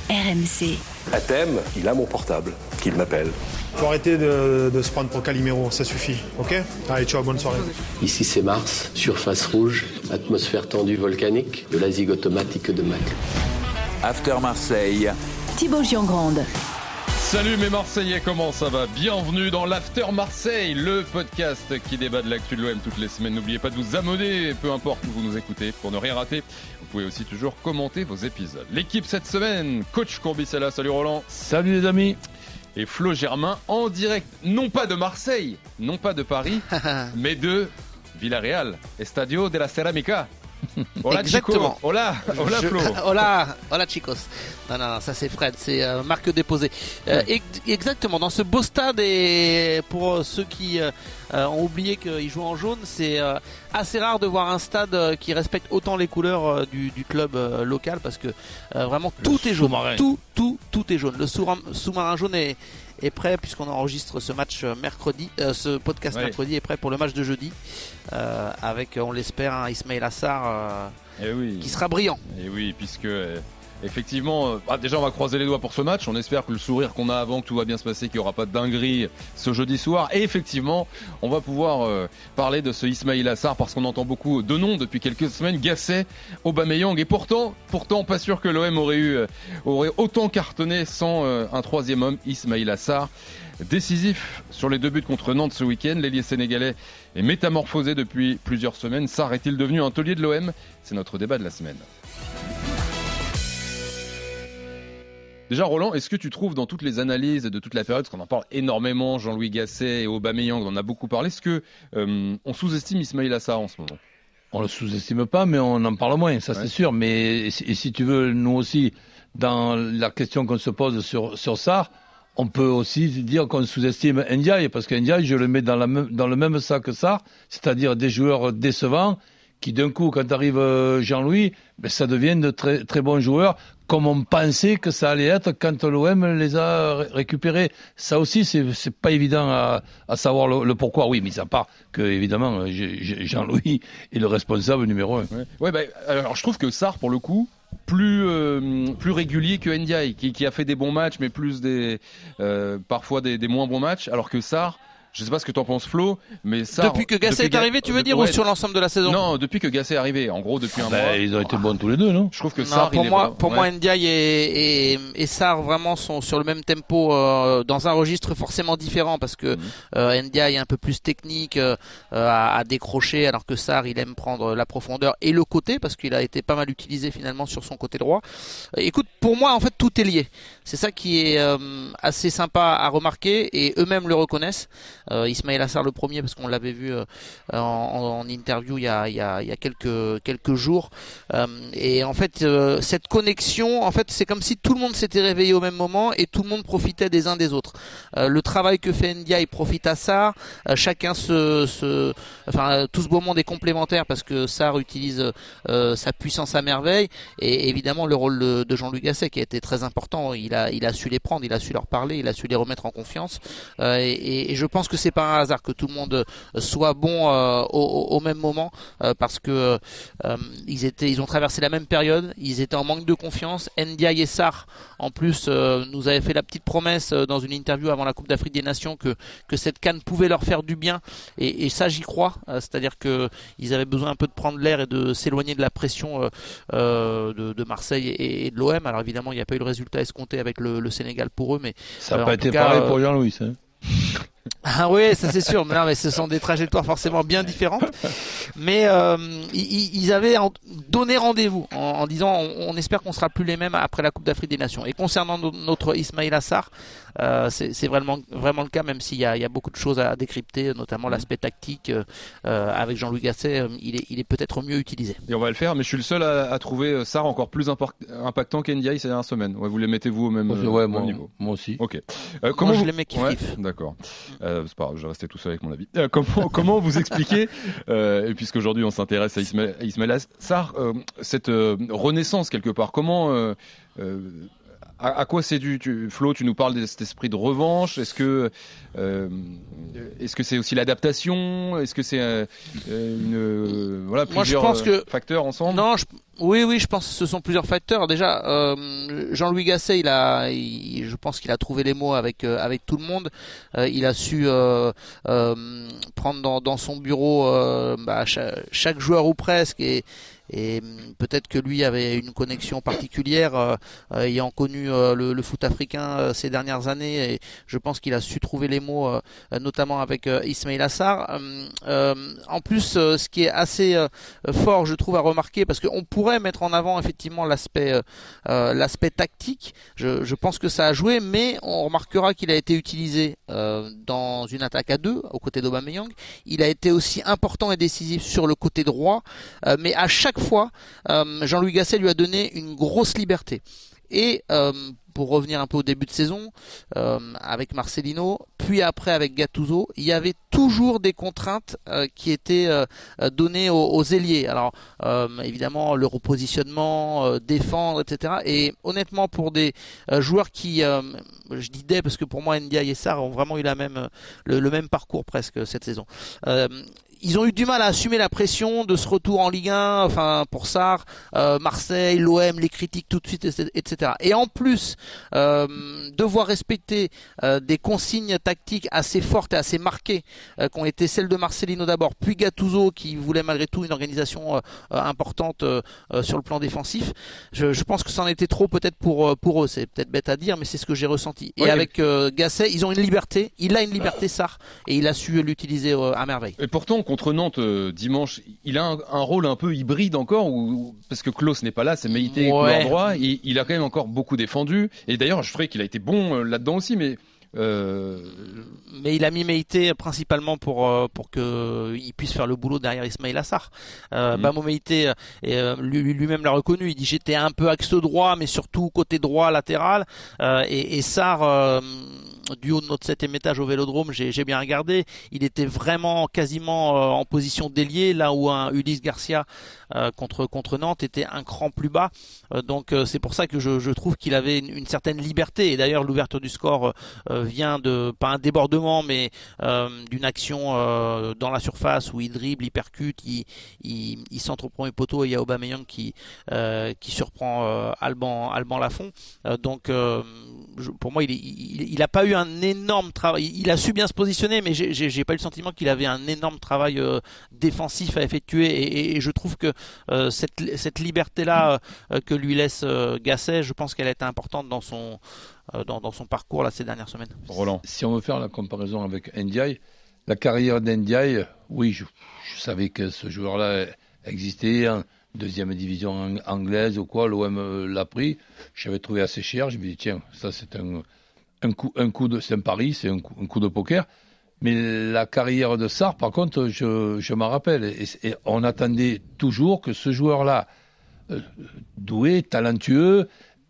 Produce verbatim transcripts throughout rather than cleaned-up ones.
R M C. À thème, il a mon portable, qu'il m'appelle. Faut arrêter de, de se prendre pour Calimero, ça suffit, ok ? Allez, ciao, bonne soirée. Ici c'est Mars, surface rouge, atmosphère tendue volcanique, de la zig automatique de Mac. After Marseille. Thibaut Giangrande. Salut mes Marseillais, comment ça va ? Bienvenue dans l'After Marseille, le podcast qui débat de l'actu de l'O M toutes les semaines. N'oubliez pas de vous abonner, peu importe où vous nous écoutez, pour ne rien rater. Vous pouvez aussi toujours commenter vos épisodes. L'équipe cette semaine, coach Courbis-Sella, salut Roland. Salut les amis. Et Flo Germain en direct, non pas de Marseille, non pas de Paris, mais de Villarreal, Estadio de la Ceramica. Hola Exactement. Chico. Hola, hola Je... Flo. hola, hola chicos. Non, non, non, ça c'est Fred, c'est euh, Marc Déposé. Euh, ouais. ex- exactement, dans ce beau stade, et pour euh, ceux qui euh, ont oublié qu'ils jouent en jaune, c'est euh, assez rare de voir un stade euh, qui respecte autant les couleurs euh, du, du club euh, local, parce que euh, vraiment Le tout est jaune. sous-marin. Tout, tout, tout est jaune. Le sous- sous-marin jaune est est prêt, puisqu'on enregistre ce match mercredi, euh, ce podcast ouais. mercredi est prêt pour le match de jeudi, euh, avec, on l'espère, un Ismaïla Assar euh, eh oui. qui sera brillant. Et oui, puisque euh, effectivement, euh, ah, déjà on va croiser les doigts pour ce match. On espère que le sourire qu'on a avant, que tout va bien se passer, qu'il n'y aura pas de dinguerie ce jeudi soir. Et effectivement, on va pouvoir euh, parler de ce Ismaïla Assar, parce qu'on entend beaucoup de noms depuis quelques semaines, Gasset, Aubameyang, et pourtant, pourtant pas sûr que l'O M aurait eu euh, aurait autant cartonné sans euh, un troisième homme, Ismaïla Assar. Décisif sur les deux buts contre Nantes ce week-end, l'ailier sénégalais est métamorphosé depuis plusieurs semaines. Sarr est-il devenu un taulier de l'O M ? C'est notre débat de la semaine. Déjà Roland, est-ce que tu trouves dans toutes les analyses de toute la période, parce qu'on en parle énormément, Jean-Louis Gasset et Aubameyang, on en a beaucoup parlé, est-ce que euh, on sous-estime Ismaïla Assar en ce moment ? On le sous-estime pas, mais on en parle moins, ça ouais. c'est sûr. Mais et si tu veux, nous aussi, dans la question qu'on se pose sur sur Sarr, on peut aussi dire qu'on sous-estime Ndiaye, parce que Ndiaye, je le mets dans, la même, dans le même sac que ça, c'est-à-dire des joueurs décevants, qui d'un coup, quand arrive Jean-Louis, ben, ça devient de très, très bons joueurs, comme on pensait que ça allait être quand l'O M les a récupérés. Ça aussi, c'est, c'est pas évident à, à savoir le, le pourquoi. Oui, mis à part que, évidemment, Jean-Louis est le responsable numéro un. Ouais, ouais bah, alors je trouve que Sarr, pour le coup, plus euh, plus régulier que Ndiaye, qui, qui a fait des bons matchs, mais plus des euh, parfois des, des moins bons matchs, alors que Sarr, je sais pas ce que t'en penses Flo, mais Sarr, depuis que Gasset est arrivé, tu veux dire, ouais, ou sur l'ensemble de la saison ? Non, depuis que Gasset est arrivé, en gros depuis un bah, mois. Ils ont été bons tous les deux, non ? Je trouve que non, Sarr, pour il moi, est pour ouais. moi, Ndiaye et, et, et Sarr vraiment sont sur le même tempo, euh, dans un registre forcément différent, parce que mmh. euh, Ndiaye est un peu plus technique euh, à, à décrocher, alors que Sarr, il aime prendre la profondeur et le côté, parce qu'il a été pas mal utilisé finalement sur son côté droit. Écoute, pour moi, en fait, tout est lié. C'est ça qui est euh, assez sympa à remarquer, et eux-mêmes le reconnaissent. Euh, Ismaïla Assar le premier, parce qu'on l'avait vu euh, en, en interview il y a, il y a, il y a quelques, quelques jours. Euh, et en fait, euh, cette connexion, en fait, c'est comme si tout le monde s'était réveillé au même moment et tout le monde profitait des uns des autres. Euh, le travail que fait Ndiaye profite à Sarr. Euh, chacun se, se, enfin, tout ce beau monde est complémentaire, parce que Sarr utilise euh, sa puissance à merveille. Et évidemment, le rôle de, de Jean-Louis Gasset qui a été très important. Il a, il a su les prendre, il a su leur parler, il a su les remettre en confiance. Euh, et, et je pense que c'est pas un hasard que tout le monde soit bon euh, au, au même moment, euh, parce que euh, ils étaient, ils ont traversé la même période, ils étaient en manque de confiance. Ndiaye et Sarr, en plus, euh, nous avaient fait la petite promesse euh, dans une interview avant la Coupe d'Afrique des Nations que que cette CAN pouvait leur faire du bien, et, et ça j'y crois. Euh, c'est-à-dire que ils avaient besoin un peu de prendre l'air et de s'éloigner de la pression euh, euh, de, de Marseille et, et de l'O M. Alors évidemment, il n'y a pas eu le résultat escompté avec le, le Sénégal pour eux, mais ça n'a euh, pas été cas, pareil pour Jean-Louis. Hein. Ah oui, ça c'est sûr. Mais non, mais ce sont des trajectoires forcément bien différentes. Mais euh, ils, ils avaient donné rendez-vous en, en disant on, on espère qu'on sera plus les mêmes après la Coupe d'Afrique des Nations. Et concernant no, notre Ismaïla Assar, euh, c'est, c'est vraiment vraiment le cas, même s'il y a, il y a beaucoup de choses à décrypter, notamment l'aspect tactique. Euh, avec Jean-Louis Gasset, euh, il est il est peut-être mieux utilisé. Et on va le faire, mais je suis le seul à, à trouver Sarr encore plus import- impactant qu'Ndiaye ces dernières semaines. Ouais, vous les mettez-vous au même, ouais, euh, moi, même niveau. Moi aussi. Ok. Euh, comment moi, je vous... les mets kiff ouais, kiff. D'accord. Euh, c'est pas grave, je vais rester tout seul avec mon avis. Euh, comment, comment vous expliquez, euh, et puisqu'aujourd'hui on s'intéresse à Ismaïla, Ismaïla Sarr, euh, cette euh, renaissance quelque part, comment, euh, euh, à, à quoi c'est dû tu, Flo, tu nous parles de cet esprit de revanche. Est-ce que, euh, est-ce que c'est aussi l'adaptation ? Est-ce que c'est euh, une, euh, voilà, plusieurs Moi, je pense que... facteurs ensemble ? Non, je... Oui, oui, je pense que ce sont plusieurs facteurs. Déjà, euh, Jean-Louis Gasset, il a, il, je pense qu'il a trouvé les mots avec euh, avec tout le monde. Euh, il a su euh, euh, prendre dans, dans son bureau euh, bah, chaque, chaque joueur ou presque et Et peut-être que lui avait une connexion particulière, euh, ayant connu euh, le, le foot africain euh, ces dernières années. Et je pense qu'il a su trouver les mots, euh, notamment avec euh, Ismaïla Sarr. Euh, euh, en plus, euh, ce qui est assez euh, fort, je trouve, à remarquer, parce qu'on pourrait mettre en avant effectivement l'aspect, euh, l'aspect tactique. Je, je pense que ça a joué, mais on remarquera qu'il a été utilisé euh, dans une attaque à deux, aux côtés d'Aubameyang. Il a été aussi important et décisif sur le côté droit, euh, mais à chaque fois, euh, Jean-Louis Gasset lui a donné une grosse liberté. Et euh, pour revenir un peu au début de saison, euh, avec Marcelino, puis après avec Gattuso, il y avait toujours des contraintes euh, qui étaient euh, données aux, aux ailiers. Alors euh, évidemment le repositionnement, euh, défendre, et cetera. Et honnêtement pour des euh, joueurs qui, euh, je dis des parce que pour moi Ndiaye et Sarr ont vraiment eu la même, le, le même parcours presque cette saison. Euh, Ils ont eu du mal à assumer la pression de ce retour en Ligue un, enfin pour Sarr, euh, Marseille, l'O M, les critiques tout de suite, et cetera. Et en plus, euh, devoir respecter euh, des consignes tactiques assez fortes et assez marquées, euh, qui ont été celles de Marcelino d'abord, puis Gattuso qui voulait malgré tout une organisation euh, importante euh, sur le plan défensif. Je, je pense que ça en était trop peut-être pour pour eux. C'est peut-être bête à dire, mais c'est ce que j'ai ressenti. Et oui, avec euh, Gasset, ils ont une liberté. Il a une liberté Sarr et il a su l'utiliser euh, à merveille. Et pourtant, contre Nantes euh, dimanche, il a un, un rôle un peu hybride encore, où, parce que Klose n'est pas là, c'est Meïté couloir droit, il, il a quand même encore beaucoup défendu, et d'ailleurs je ferais qu'il a été bon euh, là-dedans aussi, mais... Euh... Mais il a mis Meïté principalement pour euh, pour que il puisse faire le boulot derrière Ismaïla Sarr. Euh, mmh. Bamo Meïté euh, lui, lui-même l'a reconnu. Il dit j'étais un peu axe droit, mais surtout côté droit latéral. Euh, et, et Sarr, euh, du haut de notre septième étage au Vélodrome, j'ai, j'ai bien regardé. Il était vraiment quasiment euh, en position d'ailier, là où un Ulysse Garcia euh, contre contre Nantes était un cran plus bas. Euh, donc euh, c'est pour ça que je, je trouve qu'il avait une, une certaine liberté. Et d'ailleurs l'ouverture du score euh, vient de, pas un débordement, mais euh, d'une action euh, dans la surface où il dribble, il percute, il, il, il centre au premier poteau et il y a Aubameyang qui, euh, qui surprend euh, Alban, Alban Lafont. Euh, donc euh, je, pour moi, il, il, il a pas eu un énorme travail. Il, il a su bien se positionner, mais j'ai, j'ai, j'ai pas eu le sentiment qu'il avait un énorme travail euh, défensif à effectuer. Et, et, et je trouve que euh, cette, cette liberté-là euh, que lui laisse euh, Gasset, je pense qu'elle a été importante dans son Dans, dans son parcours là, ces dernières semaines. Roland. Si on veut faire la comparaison avec Ndiaye, la carrière d'Ndiaye, oui, je, je savais que ce joueur-là existait en deuxième division anglaise ou quoi, l'O M l'a pris, j'avais trouvé assez cher, je me dis tiens, ça c'est un, un, coup, un coup de, c'est un pari, c'est un coup, un coup de poker. Mais la carrière de Sarr, par contre, je, je m'en rappelle, et, et on attendait toujours que ce joueur-là, euh, doué, talentueux,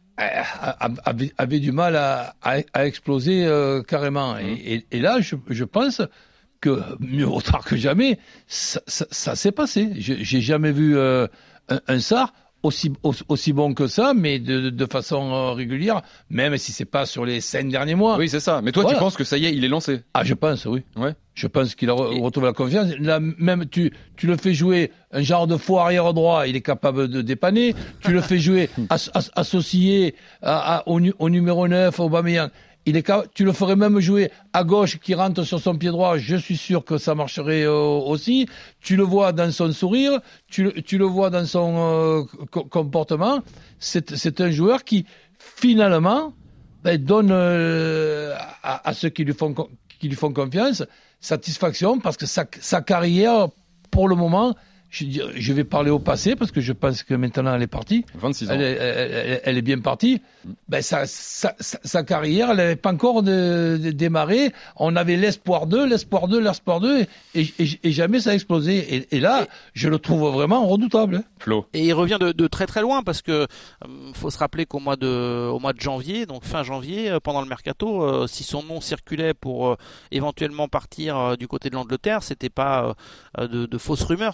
avait, avait du mal à, à, à exploser euh, carrément. Mmh. Et, et, et là, je, je pense que mieux vaut tard que jamais, ça, ça, ça s'est passé. Je, j'ai jamais vu euh, un, un Sarr aussi, aussi, aussi bon que ça, mais de, de façon euh, régulière, même si c'est pas sur les cinq derniers mois. Oui, c'est ça. Mais toi, voilà. Tu penses que ça y est, il est lancé? Ah, je pense, oui. Ouais. Je pense qu'il a re- retrouvé la confiance. Là, même tu, tu le fais jouer un genre de faux arrière droit, il est capable de dépanner. Tu le fais jouer as, as, associé à, à, au, au numéro neuf, Aubameyang. Il est capable, tu le ferais même jouer à gauche qui rentre sur son pied droit. Je suis sûr que ça marcherait euh, aussi. Tu le vois dans son sourire, tu, tu le vois dans son euh, co- comportement. C'est, c'est un joueur qui finalement ben, donne euh, à, à ceux qui lui font qui lui font confiance satisfaction, parce que sa, sa carrière, pour le moment, je, je vais parler au passé, parce que je pense que maintenant elle est partie. vingt-six ans. Elle est, elle, elle est bien partie. Ben, sa, sa, sa, sa carrière, elle n'avait pas encore de, de démarré. On avait l'espoir d'eux, l'espoir d'eux, l'espoir d'eux, et, et, et jamais ça a explosé. Et, et là, et, je le trouve vraiment redoutable. Hein. Flo. Et il revient de, de très très loin, parce que euh, faut se rappeler qu'au mois de, au mois de janvier, donc fin janvier, euh, pendant le mercato, euh, si son nom circulait pour euh, éventuellement partir euh, du côté de l'Angleterre, c'était pas euh, de, de fausses rumeurs. C'est vrai que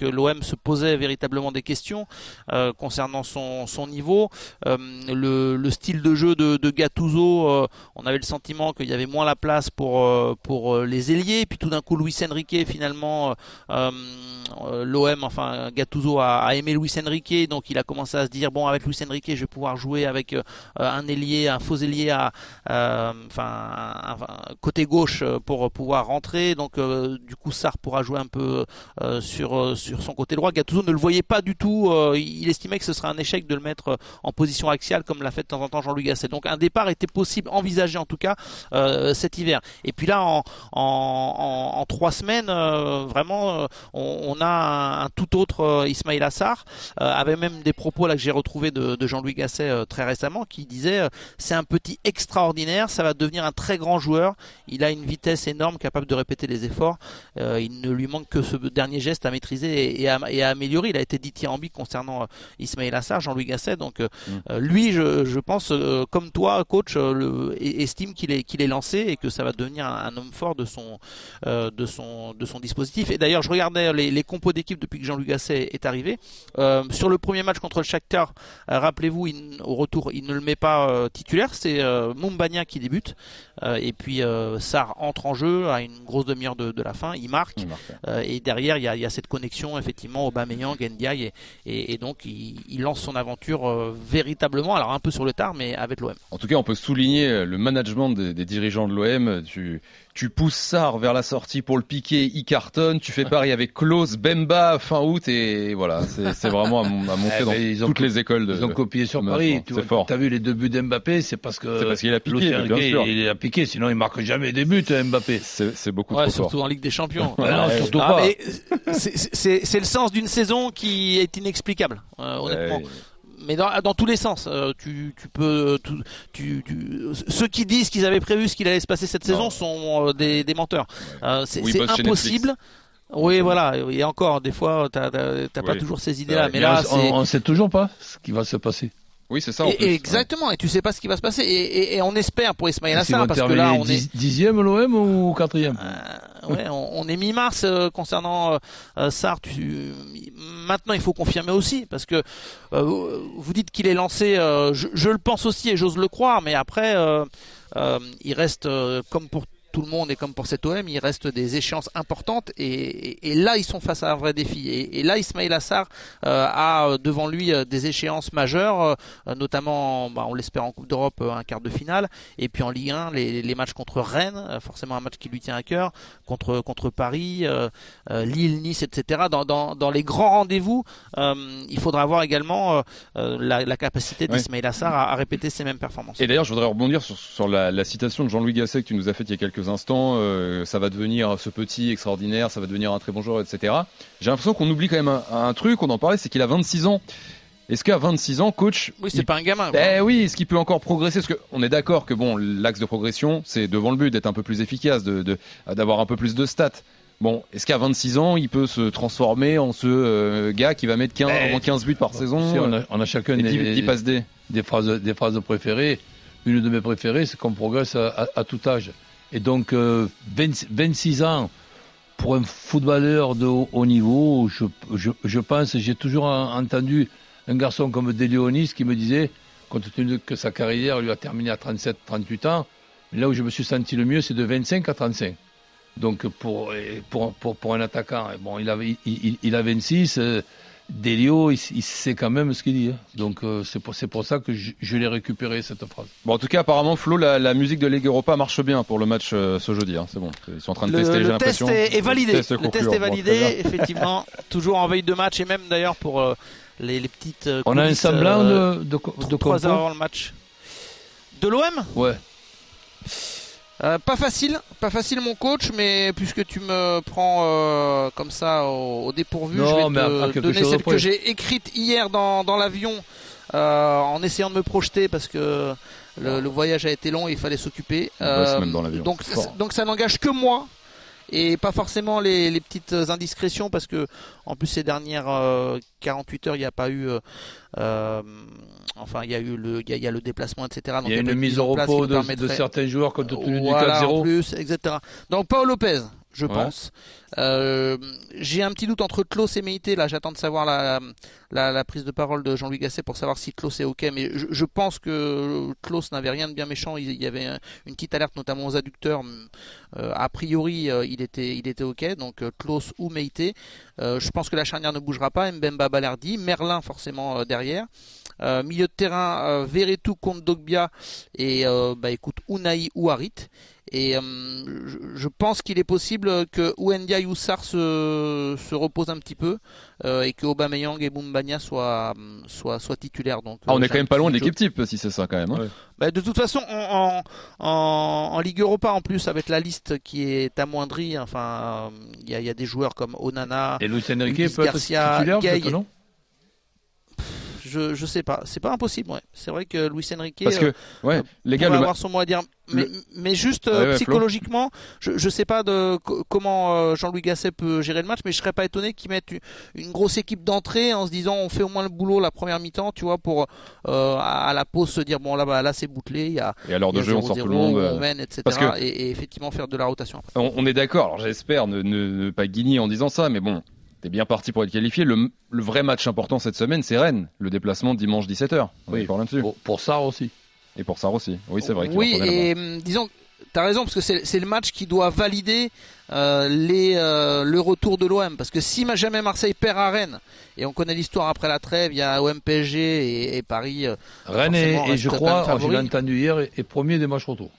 l'O M se posait véritablement des questions euh, concernant son, son niveau. Euh, le, le style de jeu de, de Gattuso, euh, on avait le sentiment qu'il y avait moins la place pour, euh, pour les ailiers. Puis tout d'un coup, Luis Enrique, finalement, euh, euh, l'O M, enfin Gattuso a, a aimé Luis Enrique, donc il a commencé à se dire bon, avec Luis Enrique, je vais pouvoir jouer avec euh, un ailier, un faux ailier à, euh, enfin, un, un côté gauche pour pouvoir rentrer. Donc euh, du coup, Sarr pourra jouer un peu euh, sur euh, sur son côté droit. Gattuso ne le voyait pas du tout. Euh, il estimait que ce serait un échec de le mettre en position axiale comme l'a fait de temps en temps Jean-Louis Gasset. Donc un départ était possible, envisagé en tout cas euh, cet hiver. Et puis là, en en, en, en trois semaines, euh, vraiment, euh, on, on a un, un tout autre euh, Ismaïla Sarr, euh, avec même des propos là que j'ai retrouvés de, de Jean-Louis Gasset euh, très récemment, qui disait euh, c'est un petit extraordinaire, ça va devenir un très grand joueur. Il a une vitesse énorme, capable de répéter les efforts. Euh, il ne lui manque que ce dernier geste à maîtriser et, et, à, et à améliorer. Il a été dithyrambique concernant euh, Ismaïla Sarr, Jean-Louis Gasset. Donc euh, mmh. lui, je, je pense, euh, comme toi, coach, euh, le, estime qu'il est, qu'il est lancé et que ça va devenir un, un homme fort de son, euh, de son, de son dispositif. Et d'ailleurs, je regardais les, les compos d'équipe depuis que Jean-Louis Gasset est arrivé. Euh, sur le premier match contre le Shakhtar, euh, rappelez-vous, il, au retour, il ne le met pas euh, titulaire. C'est euh, Moumbagna qui débute. Euh, et puis euh, Sarr entre en jeu à une grosse demi-heure de, de la fin, il marque, il marque euh, et derrière il y a, il y a cette connexion effectivement Aubameyang, Ndiaye et, et, et donc il, il lance son aventure euh, véritablement, alors un peu sur le tard mais avec l'O M. En tout cas on peut souligner le management des, des dirigeants de l'O M. Tu, tu pousses Sarr vers la sortie pour le piquer, il cartonne, tu fais pareil avec Klose, Bemba fin août et voilà, c'est, c'est vraiment à, à montrer dans ils toutes ont, les écoles de, ils ont copié sur Paris, tu c'est vois, fort. T'as vu les deux buts d'Mbappé, c'est parce que c'est parce qu'il a piqué, bien il, sûr. il a piqué, sinon il marque jamais des buts Mbappé. C'est, c'est beaucoup ouais, trop surtout fort. en Ligue des Champions. Ouais, non, surtout ah, pas. Mais c'est, c'est, c'est le sens d'une saison qui est inexplicable, euh, honnêtement. Ouais. Mais dans, dans tous les sens, euh, tu, tu peux, tu, tu, tu, ceux qui disent qu'ils avaient prévu ce qu'il allait se passer cette non. saison sont euh, des, des menteurs. Euh, c'est oui, c'est impossible. Oui, voilà. Et encore, des fois, t'as, t'as, t'as oui. pas toujours ces idées-là. Ouais. Mais là, on, c'est... on sait toujours pas ce qui va se passer. Oui, c'est ça. En et, plus. Et exactement. Ouais. Et tu sais pas ce qui va se passer. Et, et, et on espère pour Ismaïla Sarr parce que là, on est dixième l'O M ou quatrième. Euh, ouais, on, on est mi-mars euh, concernant euh, Sarr. Tu... Maintenant, il faut confirmer aussi parce que euh, vous dites qu'il est lancé. Euh, je, je le pense aussi et j'ose le croire. Mais après, euh, euh, il reste euh, comme pour tout le monde et comme pour cet O M, il reste des échéances importantes et, et, et là ils sont face à un vrai défi et, et là Ismaïla Sarr euh, a devant lui euh, des échéances majeures, euh, notamment bah, on l'espère en Coupe d'Europe euh, un quart de finale et puis en Ligue un les, les matchs contre Rennes, euh, forcément un match qui lui tient à cœur, contre contre Paris, euh, euh, Lille, Nice, et cetera. Dans, dans, dans les grands rendez-vous, euh, il faudra avoir également euh, la, la capacité d'Ismaïla Sarr à, à répéter ces mêmes performances. Et d'ailleurs je voudrais rebondir sur, sur la, la citation de Jean-Louis Gasset que tu nous as faite il y a quelques instants, euh, ça va devenir ce petit extraordinaire, ça va devenir un très bon joueur, et cetera. J'ai l'impression qu'on oublie quand même un, un truc, on en parlait, c'est qu'il a vingt-six ans. Est-ce qu'à vingt-six ans, coach... Oui, c'est il... pas un gamin. Eh oui, est-ce qu'il peut encore progresser? Parce qu'on est d'accord que bon, l'axe de progression, c'est devant le but, d'être un peu plus efficace, de, de, d'avoir un peu plus de stats. Bon, est-ce qu'à vingt-six ans, il peut se transformer en ce euh, gars qui va mettre quinze, ben, quinze buts par bon, saison? Si, on, a, on a chacun des, dix, dix passes D. Des phrases, des phrases préférées. Une de mes préférées, c'est qu'on progresse à, à, à tout âge. Et donc, euh, vingt, vingt-six ans, pour un footballeur de haut, haut niveau, je, je, je pense, j'ai toujours entendu un garçon comme De Leonis qui me disait, compte tenu que sa carrière lui a terminé à trente-sept trente-huit ans, là où je me suis senti le mieux, c'est de vingt-cinq à trente-cinq. Donc, pour, pour, pour, pour un attaquant, bon, il a, il, il, il a vingt-six, euh, Delio, il, il sait quand même ce qu'il dit. Donc euh, c'est, pour, c'est pour ça que je, je l'ai récupéré, cette phrase. Bon, en tout cas, apparemment, Flo, la, la musique de Ligue Europa marche bien pour le match euh, ce jeudi. Hein. C'est bon, ils sont en train de le, tester, le j'ai l'impression. Test est, est validé. Le test, le test est validé, bon, effectivement. Toujours en veille de match et même d'ailleurs pour euh, les, les petites euh, on a un semblant euh, de, de, de trois heures avant le match. De l'O M ? Ouais. Euh, pas facile, pas facile mon coach, mais puisque tu me prends euh, comme ça au, au dépourvu, non, je vais mais te à, à donner celle que j'ai écrite hier dans, dans l'avion euh, en essayant de me projeter parce que le, le voyage a été long et il fallait s'occuper. Euh, même dans l'avion, donc, donc ça n'engage que moi. Et pas forcément les, les petites indiscrétions parce que en plus ces dernières euh, quarante-huit heures il n'y a pas eu euh, euh, enfin il y a eu le il y, y a le déplacement etc. Donc, il y a, il y a une mise au repos de, de certains joueurs compte tenu voilà, du quatre zéro en plus, et cetera. Donc Paul Lopez je Ouais. pense. Euh, j'ai un petit doute entre Klose et Meite. Là, j'attends de savoir la, la, la prise de parole de Jean-Louis Gasset pour savoir si Klose est OK. Mais je, je pense que Klose n'avait rien de bien méchant. Il, il y avait une petite alerte, notamment aux adducteurs. Euh, a priori, euh, il était, il était OK. Donc euh, Klose ou Meite. Euh, je pense que la charnière ne bougera pas. Mbemba, Balerdi, Merlin forcément euh, derrière. Euh, milieu de terrain, euh, Veretout contre Dogbia et euh, bah écoute Unai ou Harit. Et euh, je, je pense qu'il est possible que ou Ndiaye ou Sarr se, se reposent un petit peu euh, et que Aubameyang et Moumbagna soient, soient, soient titulaires. Donc, Ah, on euh, est quand j'ai même un pas loin de petit l'équipe type si c'est ça quand même. Hein. Ouais. bah, de toute façon, en, en, en, en Ligue Europa en plus, avec la liste qui est amoindrie, enfin, il y, y a des joueurs comme Onana, Et Luis Enrique Luis peut être Garcia, titulaire, Gay. peut-être, non? je, je sais pas, c'est pas impossible. Ouais. C'est vrai que Luis Enrique. Parce que, ouais, euh, les gars, pourrait le, avoir son mot à dire, mais, le- mais juste Ouais, euh, ouais, Flo. psychologiquement, je, je sais pas de co- comment euh, Jean-Louis Gasset peut gérer le match, mais je serais pas étonné qu'il mette une, une grosse équipe d'entrée en se disant on fait au moins le boulot la première mi-temps, tu vois, pour euh, à, à la pause se dire bon là bah, là c'est bouclé, il y a, et à l'heure il y de a jeu, on sort zéro tout le monde. zéro, euh, on mène, et cetera. parce que- et, et effectivement faire de la rotation après. On, on est d'accord, alors j'espère ne, ne, ne pas guigner en disant ça, mais bon, t'es bien parti pour être qualifié. Le, le vrai match important cette semaine, c'est Rennes, le déplacement dimanche dix-sept heures. On est Oui. d'accord là-dessus. Pour, pour Sarr aussi. Et pour Sarr aussi. Oui, c'est vrai. qu'il Oui, va retourner et là-bas. hum, disons, t'as raison parce que c'est c'est le match qui doit valider euh, les euh, le retour de l'O M parce que si ma- jamais Marseille perd à Rennes et on connaît l'histoire après la trêve, il y a O M P S G et, et Paris. euh, Rennes forcément, est, et reste je quand même crois, je favori. l'ai entendu hier, est est premier des matchs retour.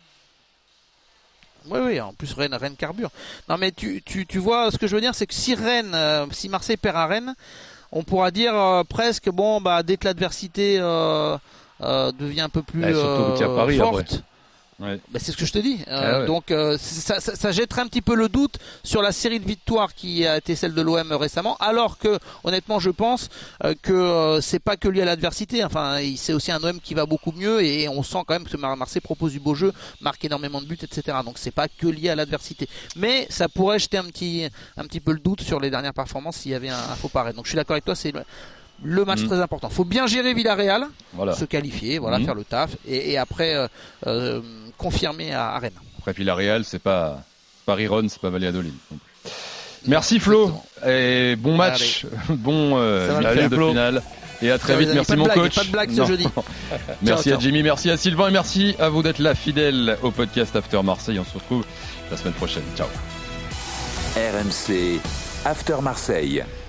Oui, oui, en plus Rennes, Rennes carbure. Non, mais tu, tu, tu vois, ce que je veux dire, c'est que si Rennes, euh, si Marseille perd à Rennes, on pourra dire euh, presque, bon, bah, dès que l'adversité euh, euh, devient un peu plus Ouais, surtout qu'il y a euh, Paris, forte. Ouais. Bah, c'est ce que je te dis. Euh, Ah ouais. Donc euh, ça, ça, ça jetterait un petit peu le doute sur la série de victoires qui a été celle de l'O M récemment, alors que honnêtement je pense euh, que euh, c'est pas que lié à l'adversité. Enfin, il- c'est aussi un O M qui va beaucoup mieux et on sent quand même que Mar- Marseille propose du beau jeu, marque énormément de buts, et cetera. Donc c'est pas que lié à l'adversité, mais ça pourrait jeter un petit un petit peu le doute sur les dernières performances s'il y avait un, un faux pareil. Donc je suis d'accord avec toi, c'est le, le match Mhm. très important. Faut bien gérer Villarreal, Voilà. se qualifier, voilà, Mhm. faire le taf et, et après euh, euh, confirmer à, à Rennes. Après, puis la Real, c'est pas Paris-Ron, c'est pas Valladolid. non plus. Merci Flo, Exactement. et bon match, bon euh, Ça va le huitième faire, de Flo. finale. Et à très Ça, vite, il y a merci pas de mon blague, coach. pas de blague ce Non. jeudi. Merci Ciao, à ciao. Jimmy, merci à Sylvain et merci à vous d'être là fidèles au podcast After Marseille. On se retrouve la semaine prochaine. Ciao. R M C After Marseille.